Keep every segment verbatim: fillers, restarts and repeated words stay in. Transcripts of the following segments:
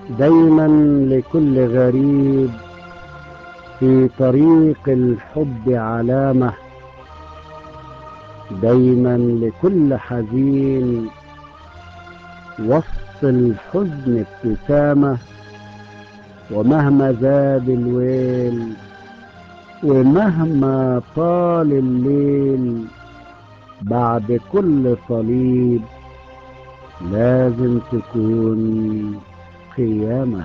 دايما لكل غريب في طريق الحب علامة، دايما لكل حزين وسط الحزن ابتسامة. ومهما زاد الويل ومهما طال الليل، بعد كل صليب لازم تكون قيامة.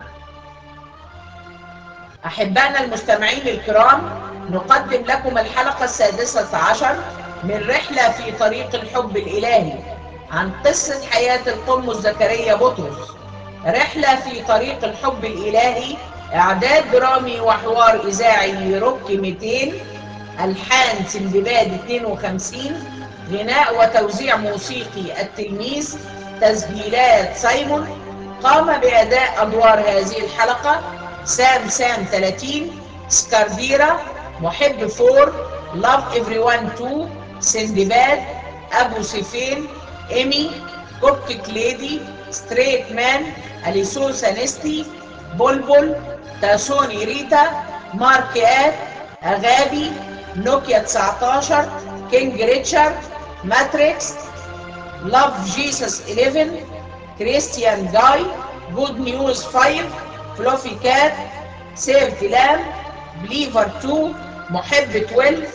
أحبائنا المستمعين الكرام، نقدم لكم الحلقة السادسة عشر من رحلة في طريق الحب الإلهي عن قصة حياة القمص زكريا بطرس. رحلة في طريق الحب الإلهي، إعداد درامي وحوار إذاعي روك مئتين، ألحان سندباد اثنين وخمسين، غناء وتوزيع موسيقي التلميذ، تسجيلات سايمون. قام بأداء أدوار هذه الحلقة سام سام ثلاثين، سكارديرا، محب فور، لاف إفريوان اثنين، سندباد، أبو سيفين، إيمي، كوبتك ليدي، ستريت مان، أليسو سانستي، بلبل، تاسوني ريتا، ماركيات، أغابي، نوكيا تسعتاشر، كينج ريتشارد، ماتريكس، لاف جيسس إحداشر، كريستيان جاي، جود نيوز خمسة، فلوفي كات، سيف لام، بليفر اثنين، محب اثناشر.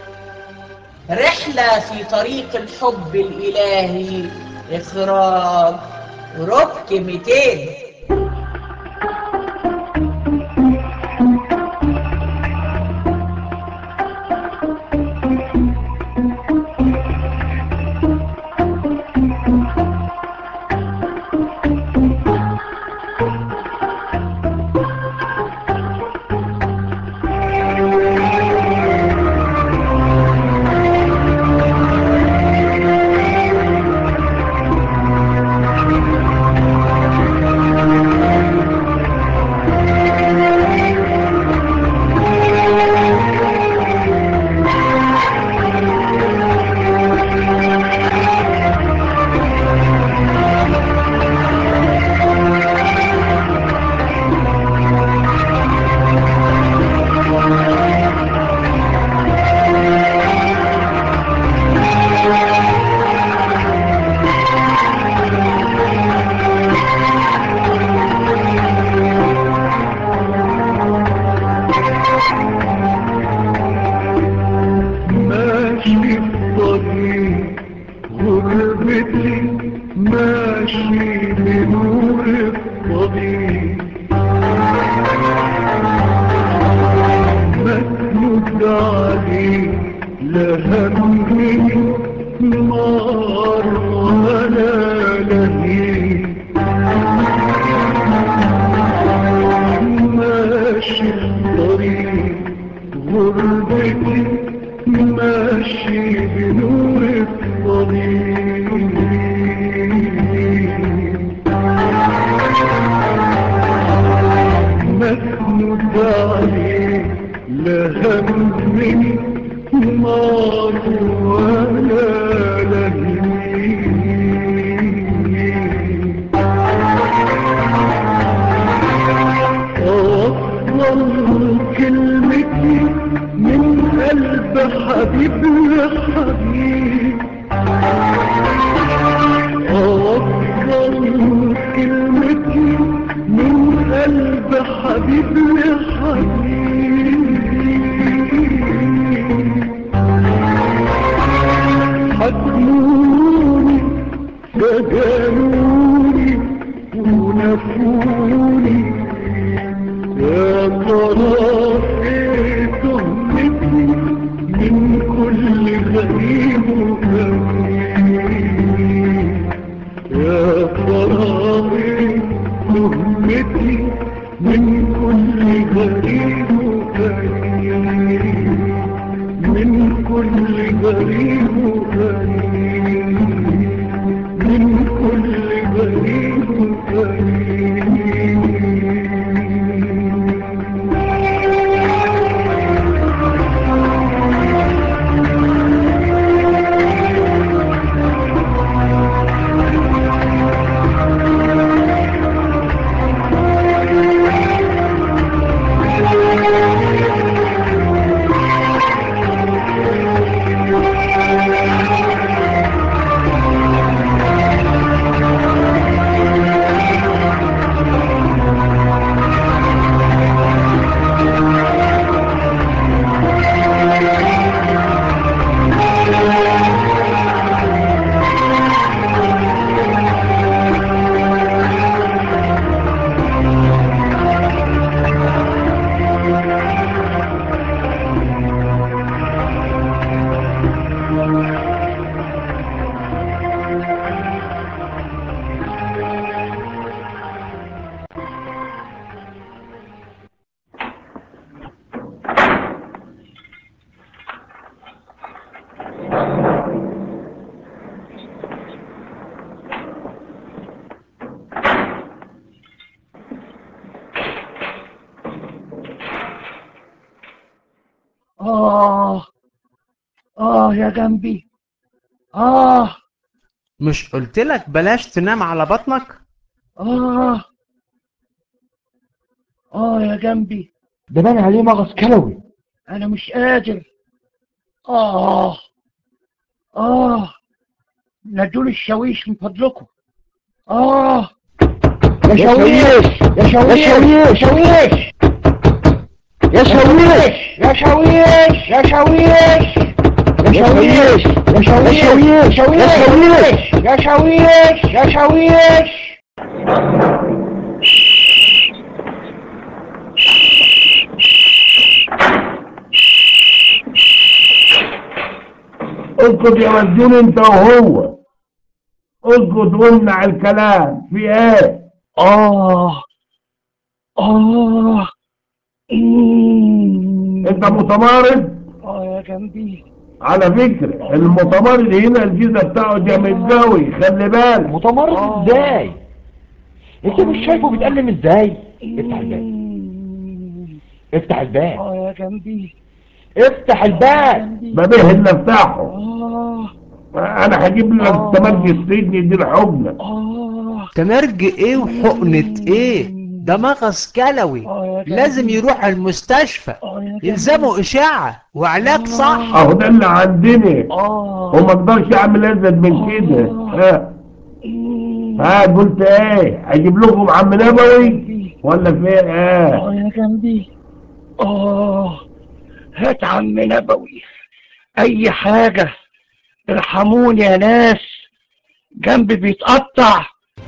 رحلة في طريق الحب الإلهي، إخراج روك مئتين. آه آه يا جنبي. آه مش قلتلك بلاش تنام على بطنك؟ آه آه يا جنبي. ده بان عليه مغص كلوي. أنا مش قادر. آه آه نادولي الشاويش من فضلكم. آه يا شاويش يا شاويش يا شاويش يا شاويش يا شاويش يا شاويش يا شاويش يا شاويش يا شاويش يا شاويش. اسكت يا مسجون انت وهو، اسكت وامنع الكلام. في ايه؟ آه آه إمم. انت متمارد؟ آه يا جنبي. على فكرة المتمرد هنا الجيزة بتاعه جامد قوي، خلي بالك. متمرد ازاي؟ انت مش شايفه بيتألم ازاي؟ افتح الباب، إمم. افتح الباب، آه يا جنبي. افتح الباب. ببيه اللي افتحه. آه انا هجيب لك تمرج السجن دي الحجنة. آه تمرج ايه وحقنة ايه؟ ده مغص كلوي، آه يا لازم جنبي. يروح المستشفى، آه يا يلزمه جنبي. اشاعة وعلاج صح. اهو ده اللي عندنا، آه وما اقدرش اعمل ازيد من كده. ها إمم. ها قلت ايه؟ هجيب لكم عم نبوي ولا في ايه؟ آه يا جنبي. آه هات عم نبوي، أي حاجة، ارحموني يا ناس، جنبي بيتقطع.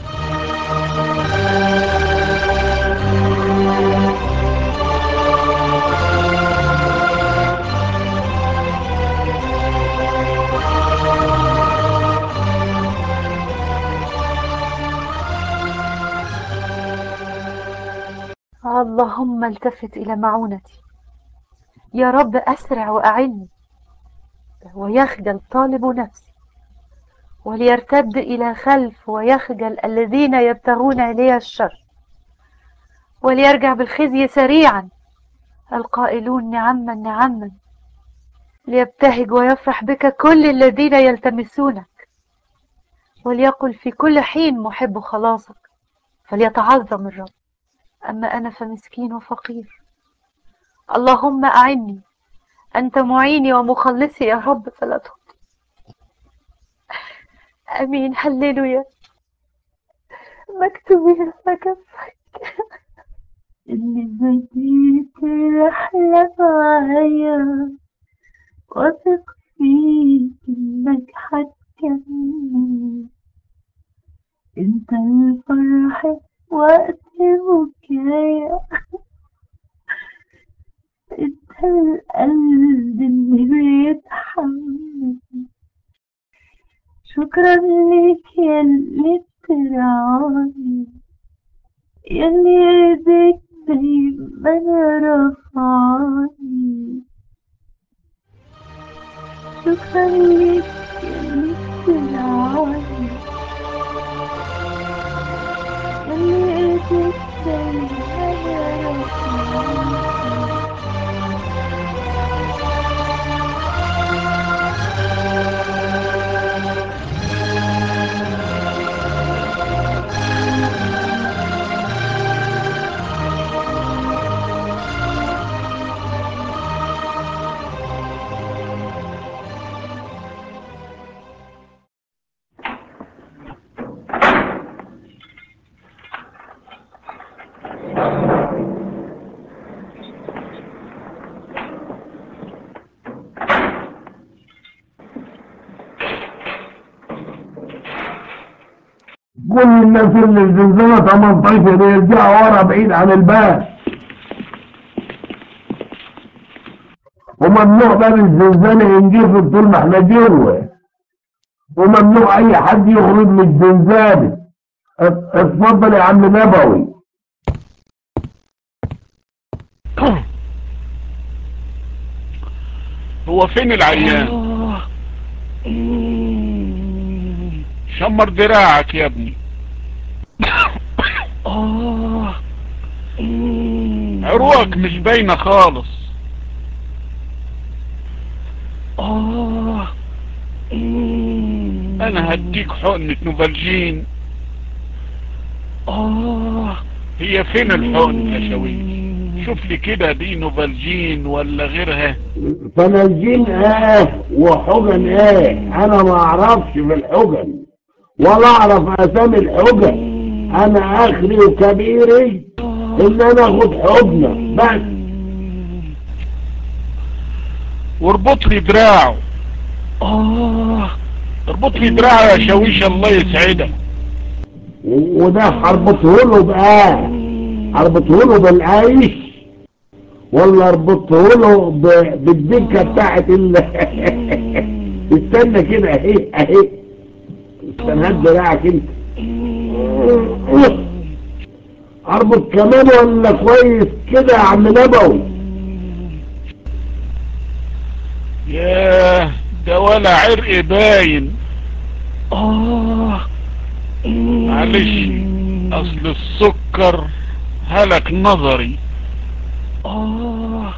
اللهم التفت إلى معونتي، يا رب أسرع وأعني، ويخجل طالب نفسي، وليرتد إلى خلف ويخجل الذين يبتغون إلي الشر، وليرجع بالخزي سريعا القائلون نعما نعما، ليبتهج ويفرح بك كل الذين يلتمسونك، وليقل في كل حين محب خلاصك، فليتعظم الرب. أما أنا فمسكين وفقير، اللهم أعني، أنت معيني ومخلصي يا رب فلا تخطئ. أمين. هللويا. مكتوبين فكفك إني بديت رحلة معايا، واثق فيك إنك هتكمل، أنت الفرح وقت بكايا، أنت القلب اللي بيتحمل. شكرا ليك يا اللي بترعاني، ياللي ايديك دايما رفعاني. شكرا ليك ياللي بترعاني، ياللي ايديك دايما رفعاني. كل الناس اللي الزنزانة تمنتاشر يرجعوا ورا بعيد عن الباب، وممنوع باب الزنزانة ينجفل طول ما احنا جوه، وممنوع اي حد يخرج من الزنزانة. ات- اتفضل يا عم نبوي. هو فين العيان؟ آه إمم. شمر دراعك يا ابني. آه إمم. عروقك مش باينة خالص. انا هديك حقنة نوفالجين. اه هي فين الحقن يا شويش؟ شوف لي كده، دي نوفالجين ولا غيرها؟ فنالجين ايه وحجن ايه؟ انا ما اعرفش في الحجن ولا اعرف اسامي الحجن. انا اخري وكبيري ان انا اخد حجنة بس. واربط لي دراعه. اه اربط لي دراعه يا شويش، الله يسعدك. وده هربطه له بقى، اربطه له بالعيش ولا اربطه له ب- بالدكه بتاعت ال استنى كده اهي اهي، استنى هات دراعك انت. اربط كمان ولا كويس كده يا عم نبوي؟ ياه، ده ولا عرق باين. اه معلش، اصل السكر هلك نظري. اه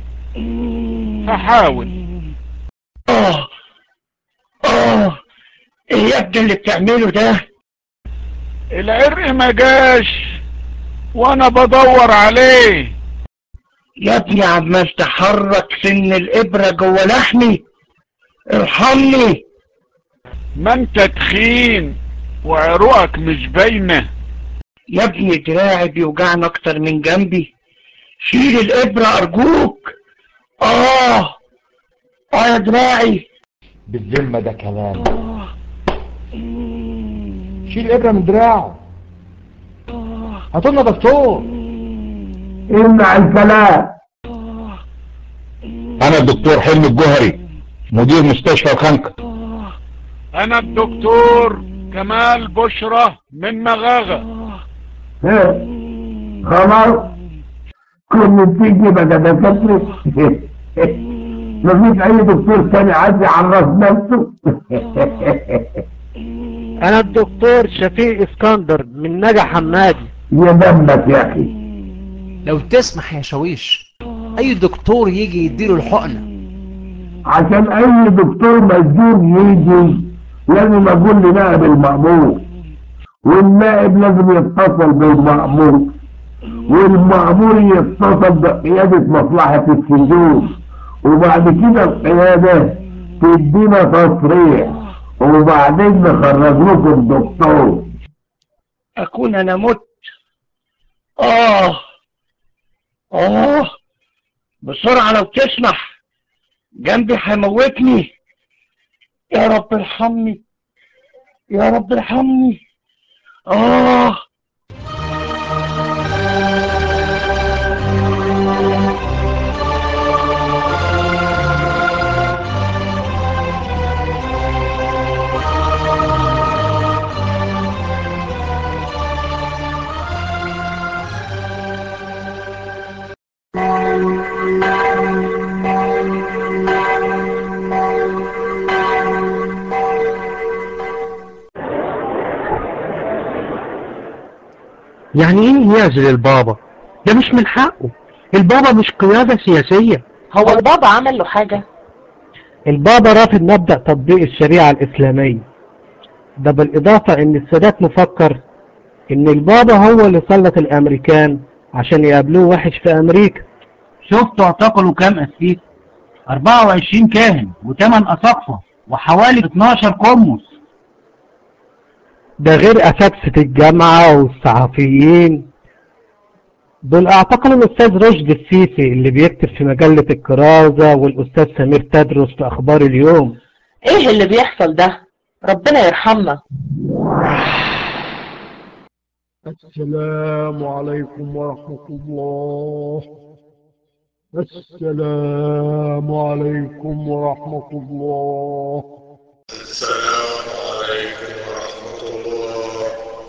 هحاول. اه اه ايه يا ابني اللي بتعمله ده؟ العرق ما جاش وانا بدور عليه. يا ابني عمال تحرك سن الابرة جوه لحمي، ارحمني. ما انت تخين وعروقك مش باينه. يا ابني دراعي بيوجعني اكتر من جنبي، شيل الابرة ارجوك. اه اه يا دراعي. بالذمة ده كلام؟ اه شيل الابرة من دراعه، هاتولنا دكتور. امنع الكلام. انا الدكتور حلمي الجوهري، مدير مستشفى الخنكة. انا الدكتور كمال بشرة من مغاغة. ها، خلاص كنت تيجي بقى دكاتره. مفيش اي دكتور تاني عايز يعرف نفسه. انا الدكتور شفيق اسكندر من نجا حمادي. يا دمك يا اخي. لو تسمح يا شويش، اي دكتور يجي يديله الحقنة. عشان اي دكتور مسجون يجي لازم اقول لنائب المأمور، والنائب لازم يتصل بالمأمور، والمأمور يتصل بقيادة مصلحة السجون، وبعد كده القيادة تدينا تصريح، وبعدين نخرج لكم دكتور. اكون انا مت. اه اه بسرعة لو تسمح، جنبي هيموتني. يا رب ارحمني، يا رب ارحمني. اه يعني ايه يعزل البابا؟ ده مش من حقه، البابا مش قيادة سياسية. هو البابا عمل له حاجة؟ البابا رافض مبدأ تطبيق الشريعة الإسلامية، ده بالإضافة إن السادات مفكر إن البابا هو اللي سلط الأمريكان عشان يقابلوه وحش في أمريكا. شفتوا اعتقلوا كام قسيس؟ أربعة وعشرين كاهن وثمان أساقفة وحوالي اتناشر قمص. ده غير أساتذة الجامعة والصحفيين. دول اعتقلوا الأستاذ رشدي السيسي اللي بيكتب في مجلة الكرازة، والأستاذ سمير تدرس في أخبار اليوم. ايه اللي بيحصل ده؟ ربنا يرحمنا. السلام عليكم ورحمة الله. السلام عليكم ورحمة الله. السلام عليكم ورحمة الله.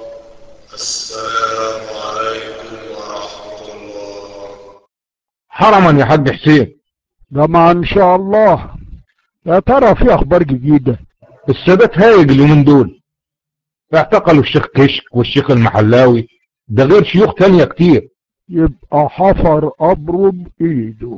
السلام عليكم ورحمة الله. حرما يا حاج حسين. جماعة ان شاء الله. يا ترى في اخبار جديدة؟ السادات هايج اليومين دول، اعتقلوا الشيخ كشك والشيخ المحلاوي، ده غير شيوخ تانية كتير. يبقى حفر قبره بايده.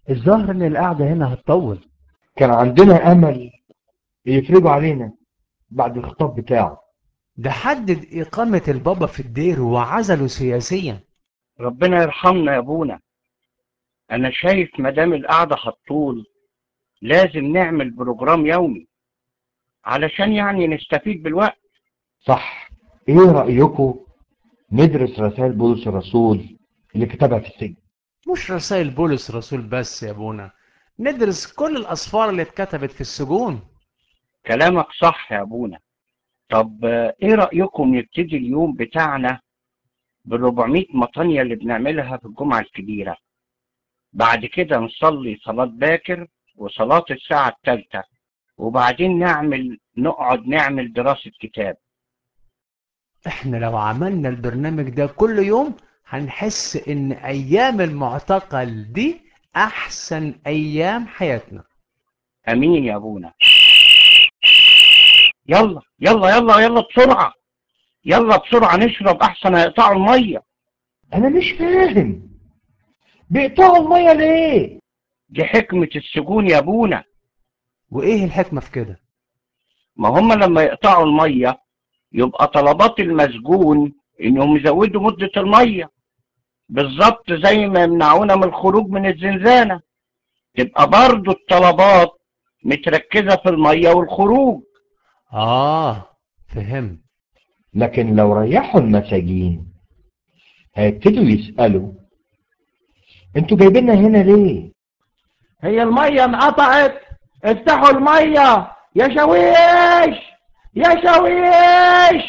الظاهر ان القعدة هنا هتطول. كان عندنا امل يفرجوا علينا بعد الخطاب بتاعه. ده حدد إقامة البابا في الدير وعزله سياسيا. ربنا يرحمنا يا ابونا. انا شايف مدام القعدة هتطول لازم نعمل بروجرام يومي علشان يعني نستفيد بالوقت. صح. ايه رأيكم ندرس رسائل بولس الرسول اللي كتبها في السجن؟ مش رسائل بولس رسول بس يا ابونا، ندرس كل الأسفار اللي اتكتبت في السجون. كلامك صح يا ابونا. طب ايه رأيكم نبتدي اليوم بتاعنا بالربعمية مطانية اللي بنعملها في الجمعة الكبيرة، بعد كده نصلي صلاة باكر وصلاة الساعة الثالثة، وبعدين نعمل نقعد نعمل دراسة كتاب. احنا لو عملنا البرنامج ده كل يوم هنحس ان ايام المعتقل دي احسن ايام حياتنا. امين يا ابونا. يلا يلا يلا يلا بسرعة، يلا بسرعة نشرب احسن هيقطعوا المية. انا مش فاهم بيقطعوا المية ليه؟ دي حكمة السجون يا ابونا. وايه الحكمة في كده؟ ما هم لما يقطعوا المية يبقى طلبات المسجون انهم يزودوا مدة المية، بالظبط زي ما يمنعونا من الخروج من الزنزانة، تبقى برضو الطلبات متركزة في المية والخروج. اه فهم. لكن لو ريحوا المساجين هيبتدوا يسألوا انتوا جايبيننا هنا ليه؟ هي المية انقطعت، افتحوا المية يا شويش يا شويش.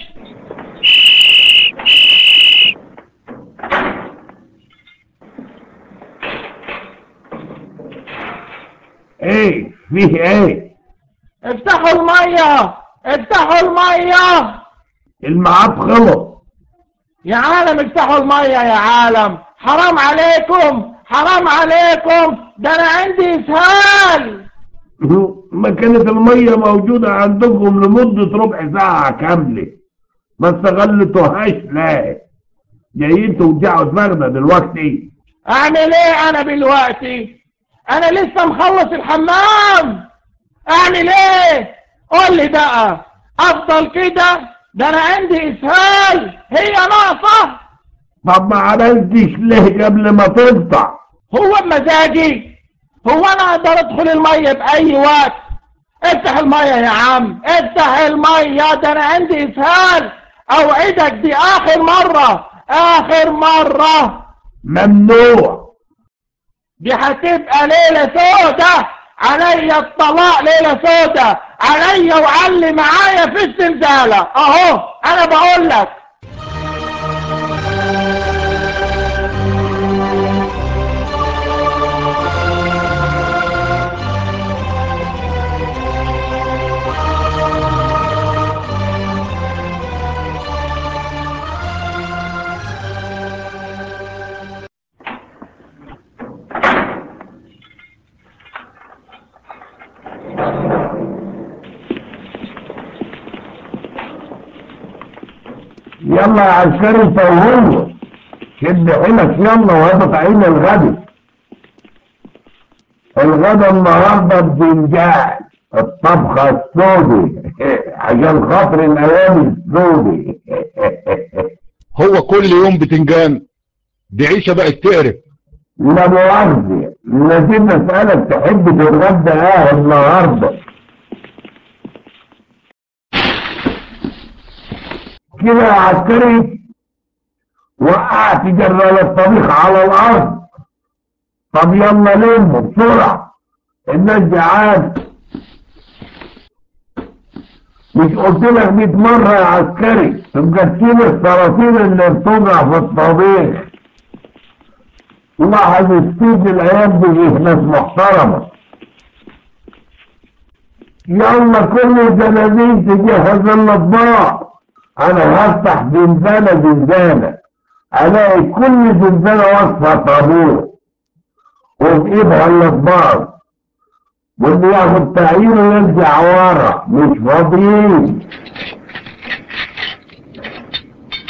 ايه فيه ايه؟ افتحوا المية افتحوا المية. الميعاد خلص. يا عالم افتحوا المية يا عالم، حرام عليكم حرام عليكم، ده انا عندي اسهال. ما كانت المية موجودة عندكم لمدة ربع ساعة كاملة، ما استغلتوهاش لا؟ جايين توجعوا دماغنا دلوقتي. اعمل ايه انا دلوقتي؟ انا لسه مخلص الحمام، اعمل ايه؟ قول لي بقى، افضل كده؟ ده انا عندي اسهال، هي ناقصة؟ طب ما عملتش ليه قبل ما تقطع؟ هو بمزاجي؟ هو انا اقدر ادخل المية باي وقت؟ افتح المية يا عم افتح المية، ده انا عندي اسهال، اوعدك دي اخر مرة اخر مرة. ممنوع. دي هتبقى ليلة سودة عليا، الطلاق ليلة سودة عليا، وعلي معايا في الزلزالة اهو انا بقول لك. يلا يا عسكري انت وهو، شد حيلك يلا وهات عين الغدا. الغدا النهارده بتنجان الطبخه السودي عشان خاطر الايام السودي. هو كل يوم بتنجان؟ دي عيشه بقت تقرف. لا مؤاخذه، لازم اسالك تحب تتغدى ايه النهارده؟ كده يا عسكري وقعت جرال الطبيخ على الارض. طب يلا لموا بسرعه الناس جعان. مش قلت لك مية مره يا عسكري تبقى تشيل الصراصير اللي بتوجع في الطبيخ؟ لاحظ السيد الايام دي ناس محترمه. يلا كل الجنازين تجهز الاطباق، انا هفتح زنزانه زنزانه الاقي كل زنزانه واقفه طابور وفي ايدها الاطباق، واللي ياخد تعيينه يرجع ورا مش فاضيين.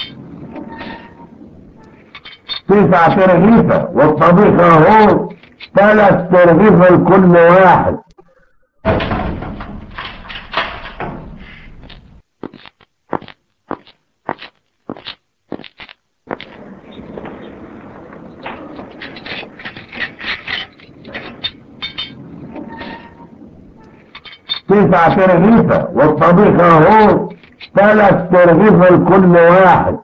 تسعة ترغيفة والطبيخ اهو ثلاث ترغيف لكل واحد. تسع ترغيفة والطبيخ اهو ثلاث ترغيفة لكل واحد.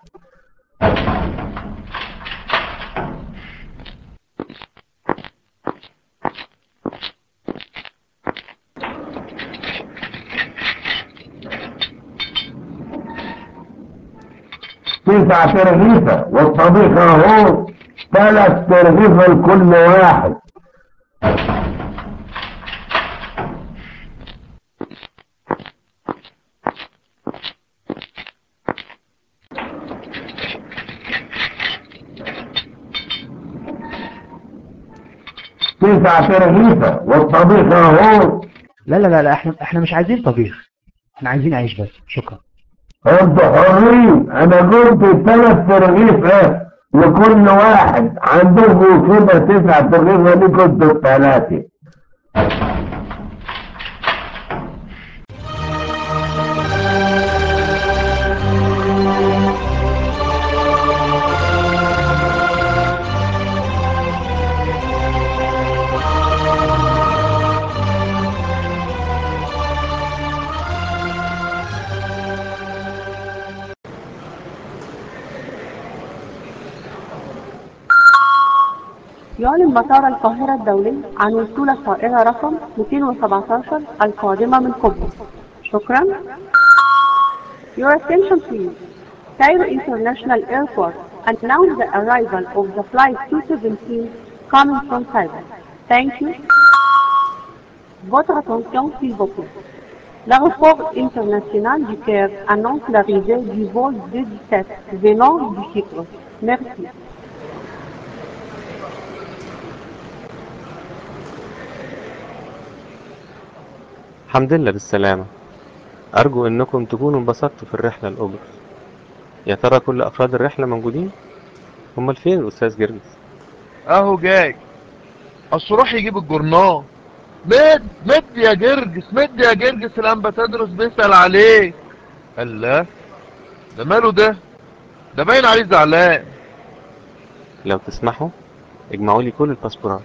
تسع ترغيفة والطبيخ اهو ثلاث ترغيفة لكل واحد. تسع ترغيفة والطبيخ اهو. لا لا لا لا احنا احنا مش عايزين طبيخ، احنا عايزين عيش بس، شكرا. انتوا حرين، انا قلت ثلاث ترغيفة لكل واحد، عندكم كده تسع ترغيفة ليكم انتوا الثلاثة. يعلن مطار القاهرة الدولي عن وصول الطائرة رقم مئتين وسبعتاشر القادمة من قبرص. شكرا. Your attention please. Cairo International Airport announced the arrival of the flight two seventeen coming from Cairo. Thank you. Votre attention s'il vous plaît. L'aéroport international du Caire annonce l'arrivée du vol deux dix-sept venant du Chypre. Merci. الحمد لله بالسلامة. أرجو أنكم تكونوا انبسطتوا في الرحلة لقبرص. يا ترى كل أفراد الرحلة موجودين؟ أمال فين الأستاذ جرجس؟ اهو جاي. اصل روح يجيب الجورنال. مد مد يا جرجس، مد يا جرجس، الانبا تدرس بيسأل عليه. الله، ده ماله ده؟ ده باين عليه زعلان. لو تسمحوا اجمعوا لي كل الباسبورات.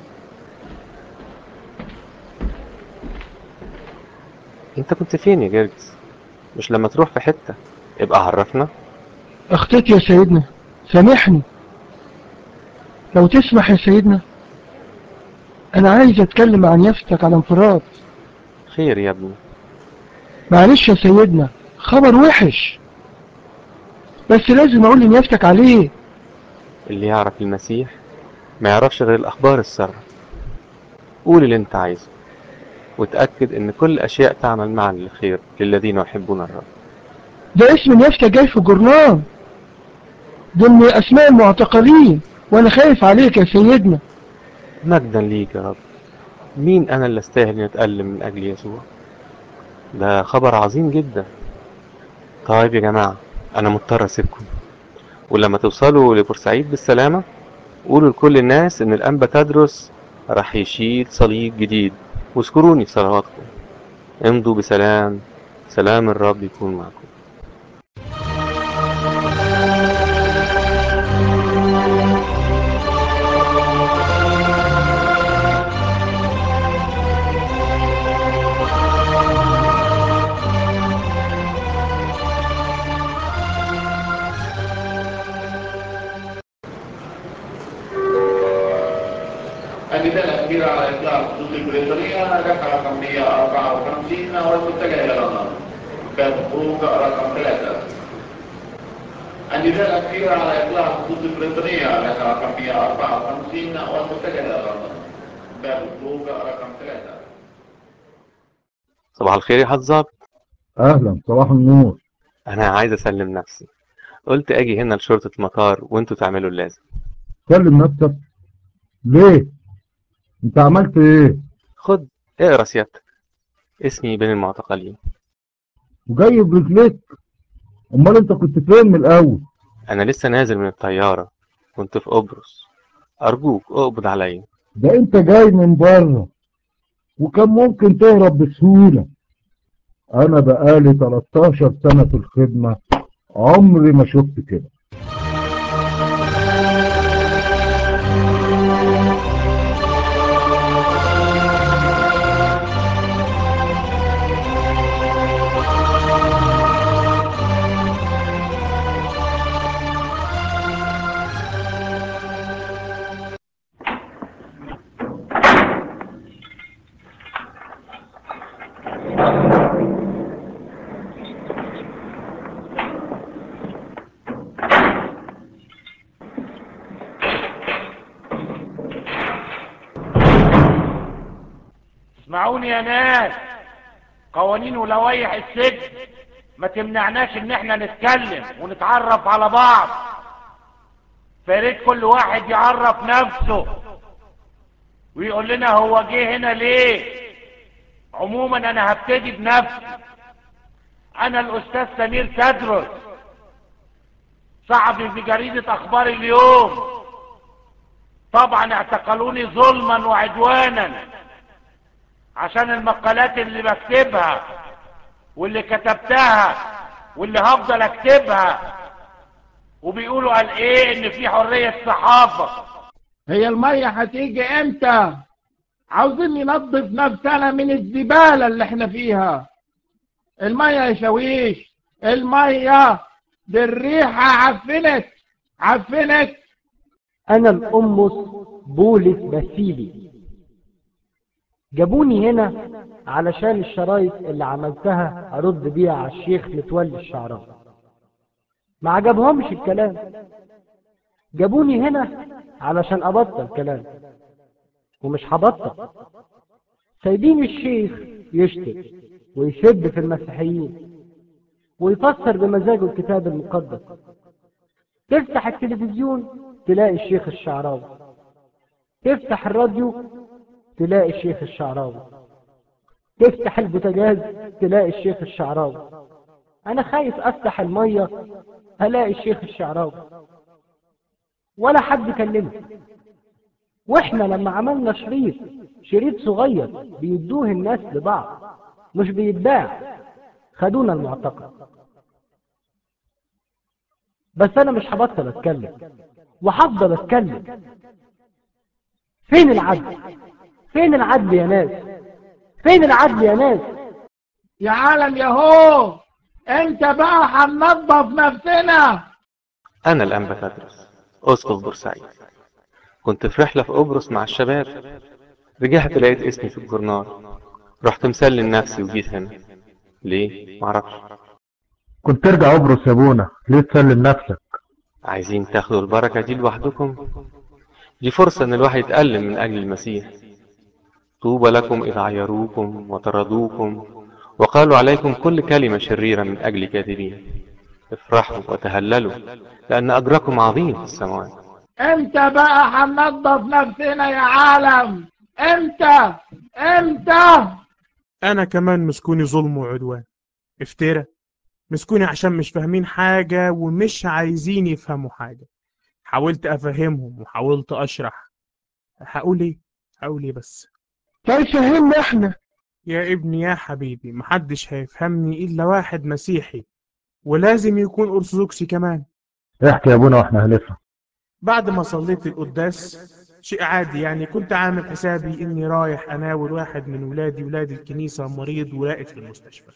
انت كنت فين يا جرجس؟ مش لما تروح في حتة ابقى عرفنا. اخطيت يا سيدنا، سامحني. لو تسمح يا سيدنا، انا عايز اتكلم عن يافتك على انفراد. خير يا ابني. معلش يا سيدنا، خبر وحش، بس لازم اقول لنيافتك عليه. اللي يعرف المسيح ما يعرفش غير الاخبار السارة. قول اللي انت عايزه وتأكد ان كل الاشياء تعمل معا للخير للذين يحبون الرب. ده اسم نيافتك جاي في الجورنال ضمن اسماء المعتقلين، وانا خايف عليك يا سيدنا. مجدا ليك يا رب. مين انا اللي استاهل اني اتألم من اجل يسوع؟ ده خبر عظيم جدا. طيب يا جماعة، انا مضطر اسيبكم، ولما توصلوا لبورسعيد بالسلامة قولوا لكل الناس ان الانبا تدرس راح يشيل صليب جديد، واذكروني في صلواتكم. امضوا بسلام، سلام الرب يكون معكم. النداء الأخير على إطلاق خطوط البريطانية دفع رقم مئة وأربعة وخمسين والمتجه إلى لندن. باب خروج رقم ثلاثة. النداء الأخير على إطلاق خطوط البريطانية دفع رقم مئة وأربعة وخمسين والمتجه إلى لندن. باب خروج رقم ثلاثة. صباح الخير يا حظاب. اهلا، صباح النور. انا عايز اسلم نفسي، قلت اجي هنا لشرطة المطار وانتوا تعملوا اللازم. سلم نفسك ليه؟ انت عملت ايه؟ خد اقرا سيادتك. اسمي بين المعتقلين. وجاي برجليك؟ امال انت كنت فين من الاول؟ انا لسه نازل من الطيارة، كنت في قبرص. ارجوك اقبض عليا. ده انت جاي من بره وكان ممكن تهرب بسهولة. انا بقالي تلتاشر سنة في الخدمة، عمري ما شفت كده. اسمعوني يا ناس، قوانين ولوائح السجن ما تمنعناش ان احنا نتكلم ونتعرف على بعض. فياريت كل واحد يعرف نفسه ويقول لنا هو جه هنا ليه. عموما انا هبتدي بنفسي. انا الاستاذ سمير تدرس، صحفي في جريدة اخبار اليوم. طبعا اعتقلوني ظلما وعدوانا عشان المقالات اللي بكتبها واللي كتبتها واللي هفضل اكتبها. وبيقولوا قال ايه ان في حرية صحافة. هي المية هتيجي امتى؟ عاوزين ننظف نفسنا من الزبالة اللي احنا فيها. المية يا شويش، المية دي الريحة عفنت عفنت. أنا الأمس بولس باسيلي. جابوني هنا علشان الشرايط اللي عملتها أرد بيها على الشيخ متولي الشعراوي. ما عجبهمش الكلام. جابوني هنا علشان أبطل كلام، ومش هبطل. سايبين الشيخ يشتم ويسب في المسيحيين ويفسر بمزاجه الكتاب المقدس. تفتح التلفزيون تلاقي الشيخ الشعراوي، تفتح الراديو تلاقي الشيخ الشعراوي، تفتح البوتاجاز تلاقي الشيخ الشعراوي. انا خايف افتح المية الاقي الشيخ الشعراوي ولا حد كلمه. واحنا لما عملنا شريط شريط صغير بيدوه الناس لبعض مش بيتباع، خدونا المعتقل. بس انا مش هبطل اتكلم وهفضل اتكلم. فين العدل؟ فين العدل يا ناس؟ فين العدل يا ناس؟ يا عالم ياهو، انت بقى هننظف نفسنا. أنا الأنبا تدرس أسقف بورسعيد. كنت في رحلة في قبرص مع الشباب، رجعت لقيت اسمي في الجورنال. رحت مسلم نفسي وجيت هنا. ليه؟ معرفش. كنت ترجع قبرص يا ابونا، ليه تسلم نفسك؟ عايزين تاخدوا البركة دي لوحدكم؟ دي فرصة ان الواحد يتألم من اجل المسيح. طوبى لكم اذا عيروكم وطردوكم وقالوا عليكم كل كلمة شريرة من اجل كاذبين. افرحوا وتهللوا لان اجركم عظيم في السماوات. امتى بقى هننظف نفسنا يا عالم؟ امتى امتى؟ انا كمان مسكوني ظلم وعدوان، افترى. مسكوني عشان مش فاهمين حاجة ومش عايزين يفهموا حاجة. حاولت افهمهم وحاولت اشرح. هقول ايه؟ هقول ايه بس؟ فيفهمنا احنا. يا ابني يا حبيبي، محدش هيفهمني الا واحد مسيحي، ولازم يكون ارثوذكسي كمان. احكي يا ابونا واحنا هنفهم. بعد ما صليت القداس، شيء عادي يعني، كنت عامل حسابي اني رايح اناول واحد من ولادي ولاد الكنيسة مريض وراقد في المستشفى.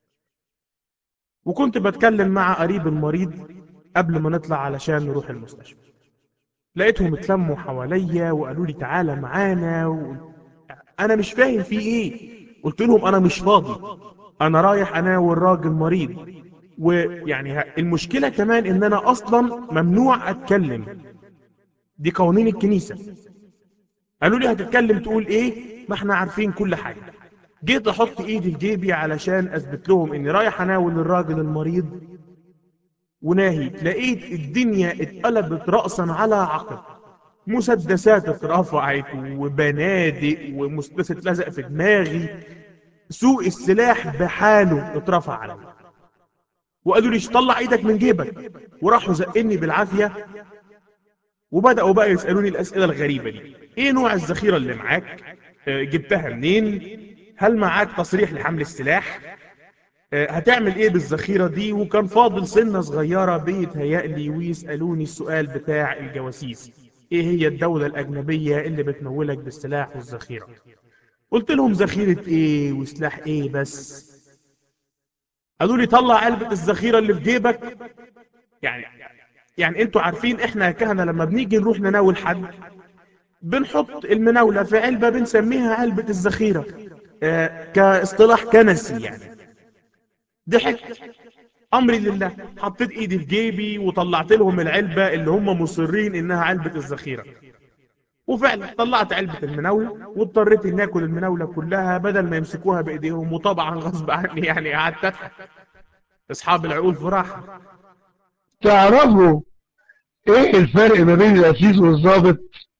وكنت بتكلم مع قريب المريض قبل ما نطلع علشان نروح المستشفى. لقيتهم اتلموا حواليا وقالوا لي تعالى معانا و... انا مش فاهم في ايه. قلت لهم انا مش فاضي، انا رايح اناول راجل مريض. ويعني ه- المشكلة كمان ان انا اصلا ممنوع اتكلم، دي قوانين الكنيسة. قالوا لي هتتكلم تقول ايه؟ ما احنا عارفين كل حاجة. جيت احط ايدي في جيبي علشان اثبت لهم اني رايح اناول الراجل المريض وناهي، لقيت الدنيا اتقلبت رأسا على عقب. مسدسات اترفعت وبنادق ومسدس اتلزق في دماغي. سوق السلاح بحاله اترفع عليا. وقالوا لي طلع ايدك من جيبك، وراحوا زقني بالعافية وبدأوا بقى يسألوني الأسئلة الغريبة دي: ايه نوع الذخيرة اللي معاك؟ آه، جبتها منين؟ هل معاك تصريح لحمل السلاح؟ آه، هتعمل ايه بالذخيرة دي؟ وكان فاضل سنة صغيرة بيتهيألي ويسألوني السؤال بتاع الجواسيس: ايه هي الدولة الأجنبية اللي بتمولك بالسلاح والذخيرة؟ قلت لهم: ذخيرة ايه وسلاح ايه بس؟ قالوا لي: طلع علبة الذخيرة اللي في جيبك. يعني يعني انتوا عارفين احنا كهنة لما بنيجي نروح نناول حد بنحط المناولة في علبة بنسميها علبة الذخيرة، آه كاصطلاح كنسي يعني. ضحكت، امري لله، حطيت ايدي في جيبي وطلعت لهم العلبة اللي هم مصرين انها علبة الذخيرة، وفعلا طلعت علبة المناولة واضطريت اني اكل المناولة كلها بدل ما يمسكوها بايديهم، وطبعا غصب عني يعني قعدت اضحك. اصحاب العقول في راحة. تعرفوا ايه الفرق ما بين القسيس والضابط؟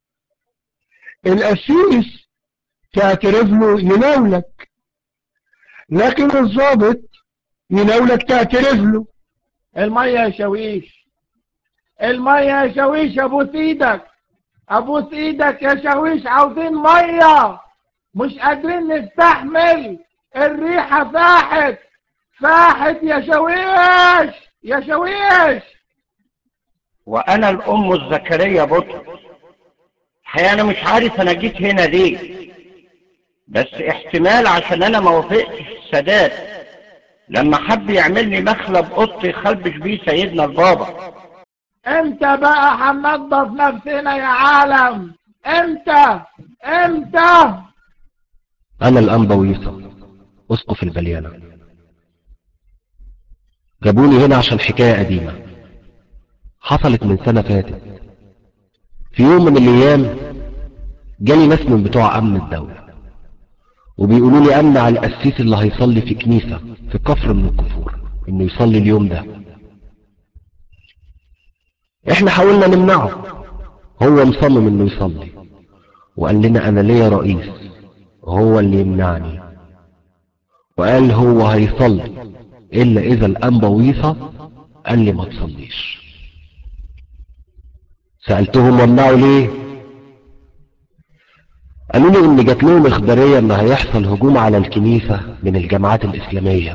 القسيس تعترف له يناولك، لكن الضابط يناولك تعترف له. المية يا شاويش، المية يا شاويش، ابوس ايدك، ابوس ايدك يا شاويش، عاوزين مية، مش قادرين نستحمل الريحة، فاحت فاحت يا شاويش يا شاويش. وانا الام الذكرية بطرس. الحقيقة انا مش عارف انا جيت هنا ليه، بس احتمال عشان انا ما وافقتش السادات لما حب يعمل لي مخلب اوضتي يخربش بيه سيدنا البابا. امتى بقى هننضف نفسنا يا عالم؟ امتى امتى؟ أنا الأنبا ويصة أسقف البليانة. جابوني هنا عشان حكاية قديمة حصلت من سنة فاتت. في يوم من الأيام جالي ناس من بتوع أمن الدولة وبيقولوا لي أمنع القسيس اللي هيصلي في كنيسة في كفر من الكفور إنه يصلي اليوم ده. إحنا حاولنا نمنعه، هو مصمم إنه يصلي وقال لنا أنا ليا رئيس هو اللي يمنعني، وقال هو هيصلي إلا إذا الأنبا ويصة قال لي ما تصليش. سألتهم ومنعوا ليه؟ قالوا لي إن جات لهم إخبارية إن هيحصل هجوم على الكنيسة من الجماعات الإسلامية.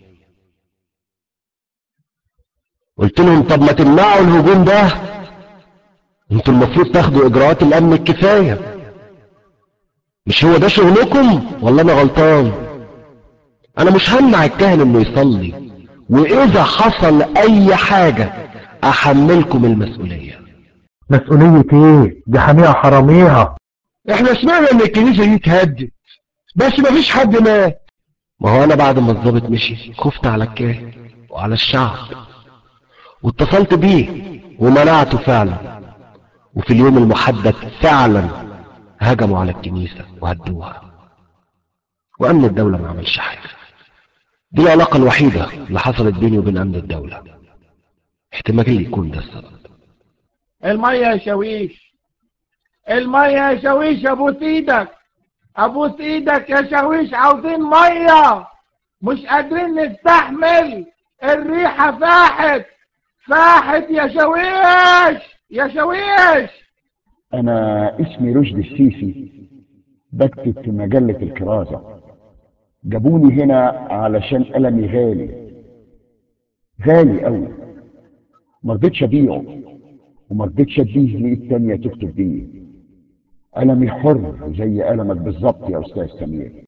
قلت لهم طب ما تمنعوا الهجوم ده، انتوا المفروض تاخدوا إجراءات الأمن الكفاية، مش هو ده شغلكم ولا أنا غلطان؟ أنا مش همنع الكاهن إنه يصلي، وإذا حصل أي حاجة أحملكم المسؤولية. مسؤولية ايه؟ دي حميها حراميها. احنا سمعنا ان الكنيسة دي اتهدت بس مفيش حد مات. ما هو أنا بعد ما الضابط مشي خفت على الكاهن وعلى الشعب واتصلت بيه ومنعته فعلا، وفي اليوم المحدد فعلا هجموا على الكنيسة وهدوها، وأمن الدولة ما عملش حاجة. دي العلاقة الوحيدة اللي حصلت بيني وبين أمن الدولة، احتمال يكون ده السبب. المية يا شاويش، المية يا شاويش، ابوس ايدك، ابوس ايدك يا شاويش، عاوزين مية، مش قادرين نستحمل الريحة، فاحت فاحت يا شاويش يا شاويش. انا اسمي رشدي السيسي، بكتب في مجلة الكرازة. جابوني هنا علشان قلمي غالي غالي قوي، مرضتش ابيعه ومرضتش اديه لايد تانية تكتب بيه. قلمي حر زي قلمك بالظبط يا استاذ سمير.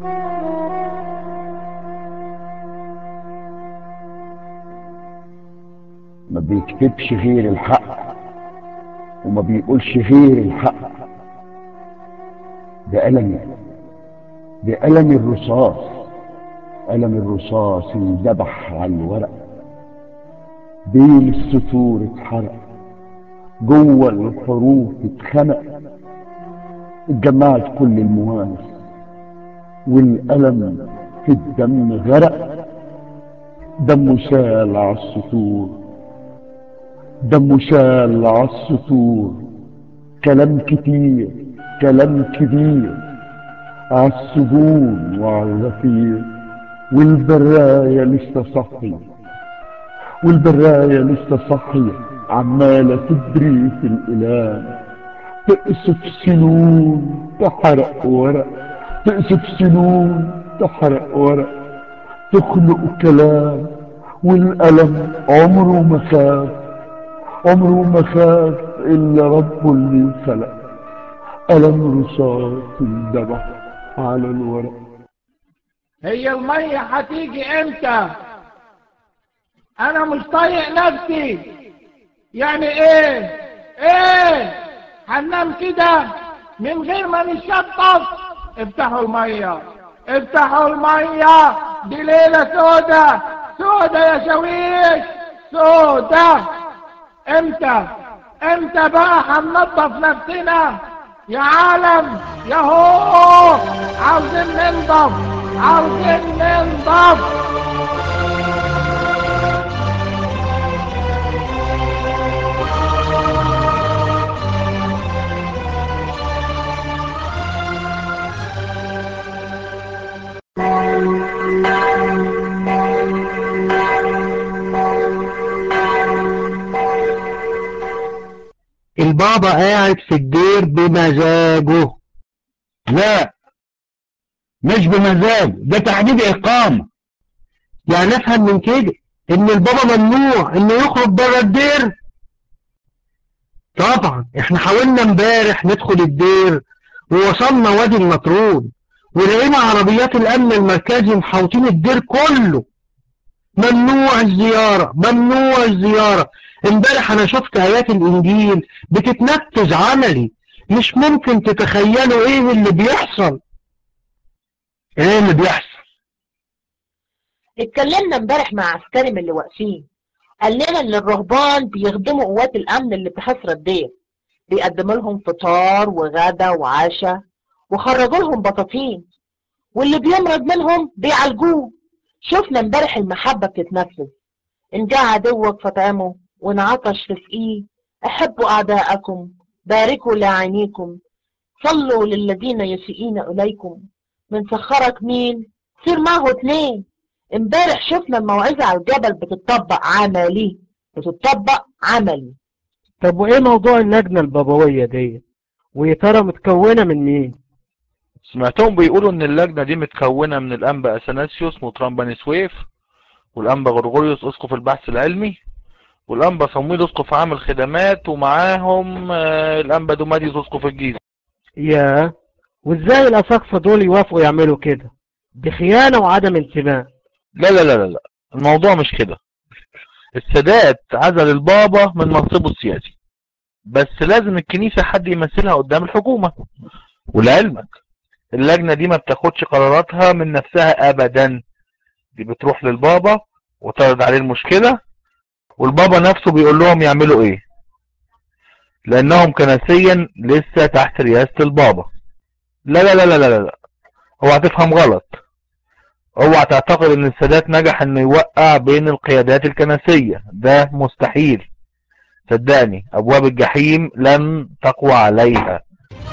ما بيكتبش غير الحق وما بيقولش غير الحق. ده قلمي، ده قلم الرصاص، قلم الرصاص انذبح على الورق، بين السطور اتحرق، جوه الحروف اتخنق، اتجمعت كل المواس والقلم في الدم غرق. دمه سال على السطور، دمه سال على السطور، كلام كتير كلام كبير على السجون وعلى الغفير، والبراية لسه صحية، والبراية لسه صحية عمالة تبري في الإله، تقصف سنون تحرق ورق، تقصف سنون تحرق ورق، تخلق كلام والقلم عمره ما خاف، عمره ما خاف إلا ربه اللي خلق، قلم رصاص اندبح على الورق. هي المية هتيجي امتى؟ انا مش طايق نفسي. يعني ايه ايه هننام كده من غير ما نشطف؟ افتحوا المية، افتحوا المية، دي ليلة سودة سودة يا شويش، سودة. امتى امتى بقى هننضف نفسنا يا عالم؟ ياهو عاوزين ننضف، عاوزين ننضف. البابا قاعد في الدير بمزاجه. لا مش بمزاج، ده تعديد إقامة. يعني افهم من كده ان البابا ممنوع انه يخرج بره الدير؟ طبعا احنا حاولنا امبارح ندخل الدير ووصلنا وادي النطرون ولقينا عربيات الامن المركزي محوطين الدير كله. ممنوع الزيارة، ممنوع الزيارة. امبارح انا شفت ايات الانجيل بتتنفذ عملي. مش ممكن تتخيلوا ايه اللي بيحصل. ايه اللي بيحصل؟ اتكلمنا امبارح مع عسكري من اللي واقفين، قال لنا ان الرهبان بيخدموا قوات الامن اللي بحصر الدير، بيقدموا لهم فطار وغدا وعشاء وخرجوا لهم بطاطين، واللي بيمرض منهم بيعالجوه. شفنا امبارح المحبة بتتنفذ. ان جاء عدوك فطعمه، وان عطش تسقيه، احبوا اعداءكم، باركوا لعينيكم، صلوا للذين يسيئون اليكم، من سخرك مين سير معه اتنين. امبارح شفنا الموعظة على الجبل بتطبق عملي، بتطبق عملي. طب وايه موضوع اللجنة البابوية دي؟ ويا ترى متكونة من مين؟ سمعتهم بيقولوا ان اللجنة دي متكونة من الانبا اثناسيوس مطران بني سويف، والانبا غرغوريوس اسقف البحث العلمي، والانبا صمويل اسقف عام الخدمات، ومعاهم آه، الانبا دوماديوس اسقف الجيزة. ياه، وازاي الاساقفة دول يوافقوا يعملوا كده؟ دي خيانة وعدم انتماء. لا لا لا لا لا، الموضوع مش كده. السادات عزل البابا من منصبه السياسي، بس لازم الكنيسة حد يمثلها قدام الحكومة. ولعلمك اللجنة دي ما بتاخدش قراراتها من نفسها ابدا، دي بتروح للبابا وتعرض عليه المشكلة، والبابا نفسه بيقول لهم يعملوا ايه، لانهم كنسيا لسه تحت رئاسة البابا. لا لا لا لا لا لا، اوعى تفهم غلط. اوعى تعتقد ان السادات نجح انه يوقع بين القيادات الكنسية، ده مستحيل. صدقني ابواب الجحيم لن تقوى عليها.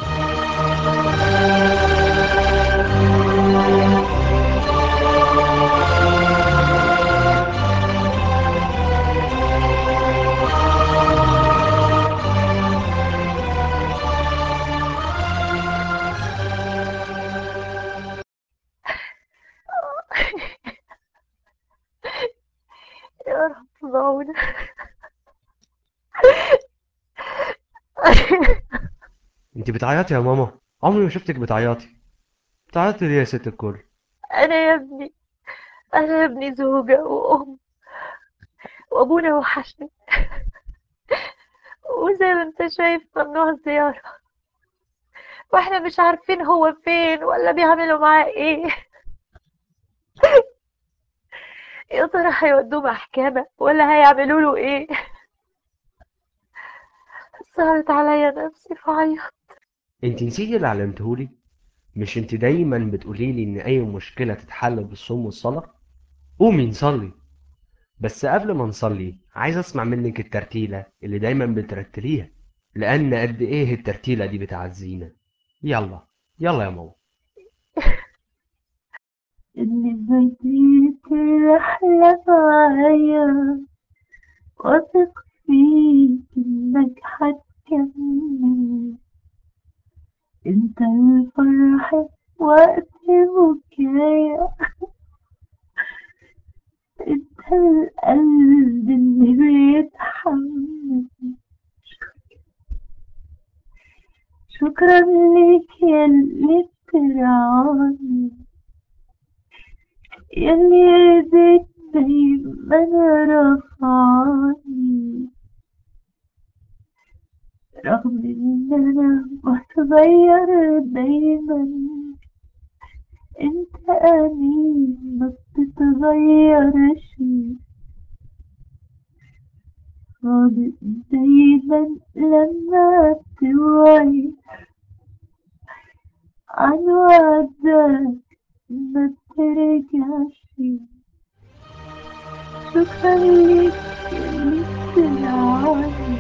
يا رب معونا. انت بتعيطي يا ماما؟ عمري ما شفتك بتعيطي. بتعيطي ليه يا ست الكل؟ انا يا ابني، انا يا ابني زوجة وام، وابونا وحشني، وزي ما انت شايف ممنوع الزيارة، واحنا مش عارفين هو فين ولا بيعملوا معاه ايه. يا ترى هيودوه محكمة ولا هيعملوا له ايه؟ صارت عليا نفسي فعيط. انت نسيتي اللي علمتهولي؟ مش انت دايما بتقوليلي ان اي مشكلة تتحل بالصوم والصلاة؟ قومي نصلي. بس قبل ما نصلي عايز اسمع منك الترتيلة اللي دايما بترتليها، لان قد ايه الترتيلة دي بتعزينا. يلا يلا يا ماما. اللي بديت الرحلة معايا، واثق فيك إنك هتكمل، انت الفرح وقت بكايا، انت القلب اللي بيتحمل. شكرا ليك ياللي بترعاني، ياللي ايديك دايما رفعاني، رغم ان انا بتغير دايما، انت امين ما بتتغيرش، صادق دايما لما بتوعي، عن وعدك ما بترجعش. شكرا ليك اللي بترعاني،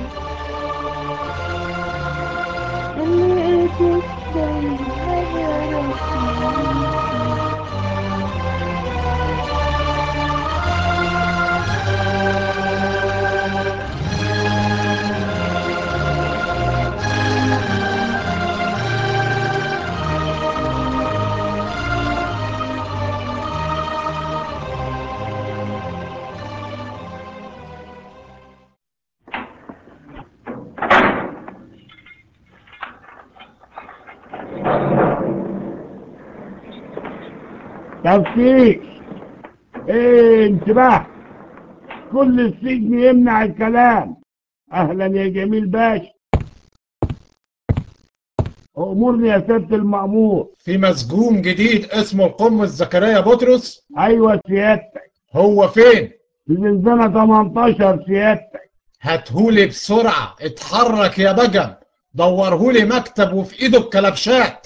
اللي ايديك دايما رفعاني. تفتيش، ايه انتباه، كل السجن يمنع الكلام. اهلا يا جميل باشا، امورني يا سيادة المأمور. في مسجون جديد اسمه القمص زكريا بطرس. ايوه سيادتك. هو فين؟ في زنزانة تمنتاشر سيادتك. هاتهولي بسرعة، اتحرك يا بجم، دورهولي مكتب وفي ايده الكلبشات.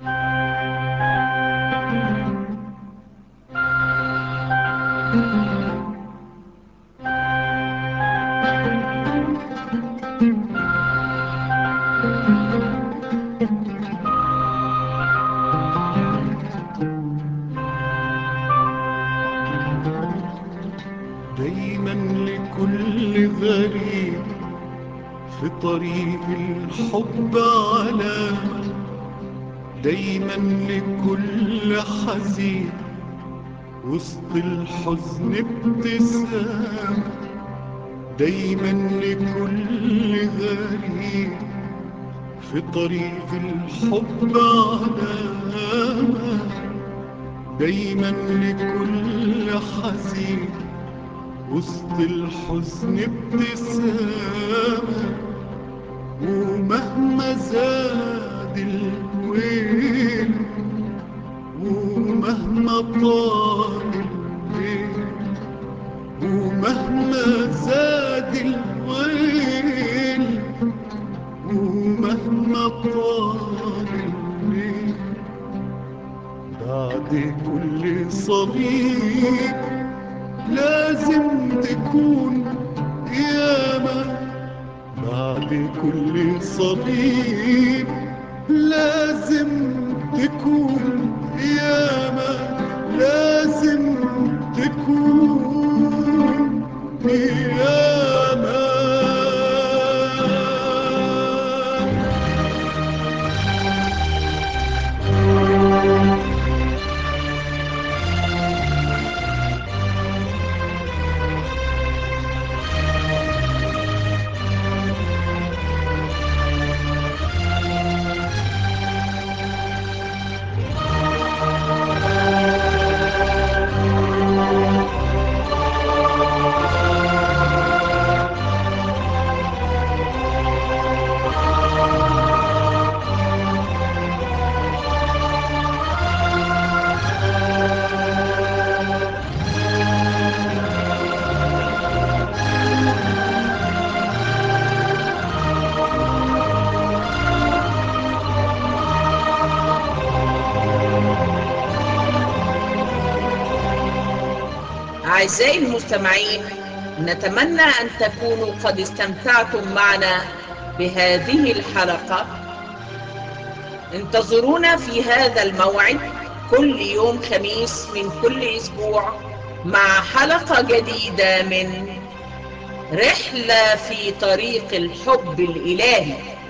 دايما لكل غريب في طريق الحب علامة، دايما لكل حزين وسط الحزن ابتسامة، دايما لكل غريب في طريق الحب علامة، دايما لكل حزين وسط الحزن ابتسامة، ومهما زاد الويل ومهما طال الليل، ومهما زاد الويل ومهما طال الليل، بعد كل صليب لازم تكون قيامة، بعد كل صليب لازم تكون قيامة، لازم تكون قيامة. أعزائي المستمعين، نتمنى أن تكونوا قد استمتعتم معنا بهذه الحلقة. انتظرونا في هذا الموعد كل يوم خميس من كل أسبوع مع حلقة جديدة من رحلة في طريق الحب الإلهي.